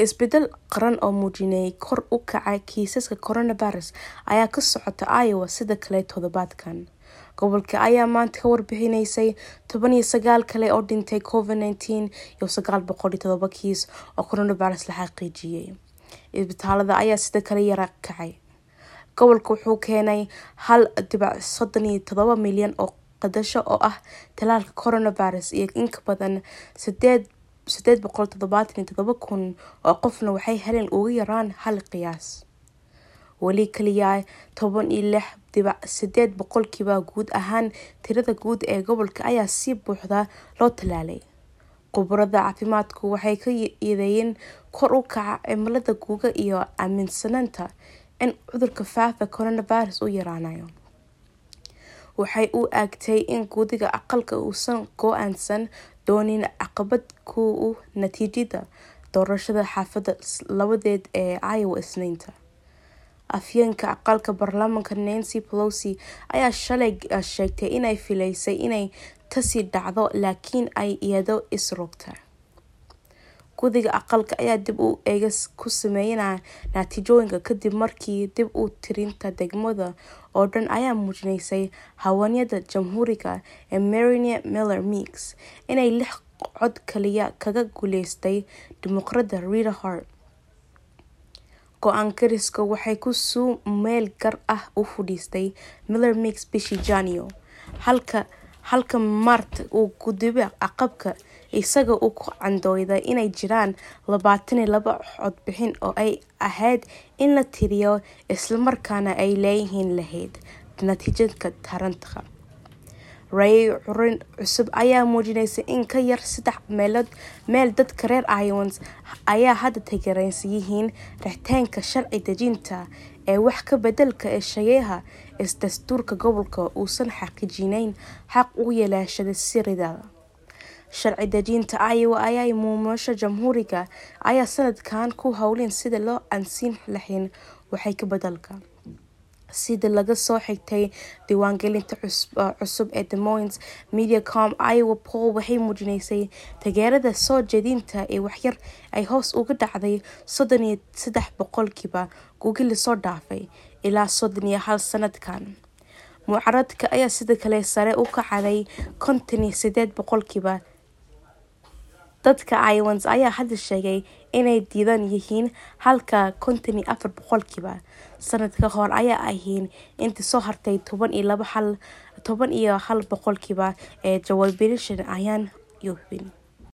isbedel qaran oo muujinayay kor u kaca kiisaska coronavirus ayaa ka socota Iowa sida kale toddobaadkan. Gobolka ayaa maanta ka warbixinaysay 19 kale oo dhintay COVID-19 iyo 907 kiis oo coronavirus la xaqiijiyay. Isbitaalada ayaa sida kale yara kacay. Gobolku wuxuu keenay 1.37 milyan oo qadasho oo ah talaalka coronavirus iyo in ka badan 877,000 oo qofna waxay heleen ugu yaraan hal qiyaas. Weli kaliya 16.8% guud ahaan tirada guud ee gobolka ayaa si buuxda loo talaalay. Khubarada caafimaadku waxay ka yeedeen kor u kaca cimilada guuga iyo aaminsanaanta in cudurka faafa coronavirus uu yaraanayo. Waxay u agtay in gudiga aqalka uusan go'aansan doonin caqabad ku natiijada doorashada xaafadda labadeed ee Iowa Isniinta. Afyeenka aqalka baarlamaanka Nancy Pelosi ayaa shalay sheegtay inay filaysay inay taasi dhacdo laakiin ay iyadoo isroogtay. Gudiga aqalka ayaa dib u eegis ku sameeyay natiijooyinka kadib markii dib u tirinta degmada oo dhan ayaa muujinaysay haweeneyda jamhuuriga ee Maria Miller Meigs inay 6 cod kaliya kaga guuleystay dimuqraadda Rita Hart. Go'aan gariska waxay ku soo meel gar ah u fudhiistay Miller Meigs bishii Janaayo, halka Mart uu gudiga aqalka isaga uu ku candooday inay jiraan 22 cod bixin oo ay ahayd in la tiriyo isla markaana ay leeyihiin lahayd natiijada taranta. Ray curin cusub ayaa muujinaysa in ka yar 3 meel dadka reer Iowans ayaa hadda taageersan yihiin rixitaanka sharci dejinta ee wax ka bedelka ee shaqeeyaha dastuurka gobolka uusan xaqiijinayn xaq u yeelashada sirida. Sharci dejinta Iowa ayaa muumusha jamhuuriga ayaa sanadkan ku hawlin sida loo ansiin lahayn waxay ka bedelka. Sida laga soo xigtay diiwaangelinta cusub ee Des Moines Mediacom, Iowa poll waxay muujinaysay taageerada soo jeedinta ee waxyar ay hoos uga dhacday 33% Google la soo dhaafay ilaa 31 sanadkan. Mucaaradka ayaa sida kale sare u kacday 58%. Dadka Iowans ayaa hadda sheegay inay diidan yihiin halka 54% sanadka hor ayaa ahayn intii soo hartay 11% ee jawaabiyeyaasha ayaan hubin.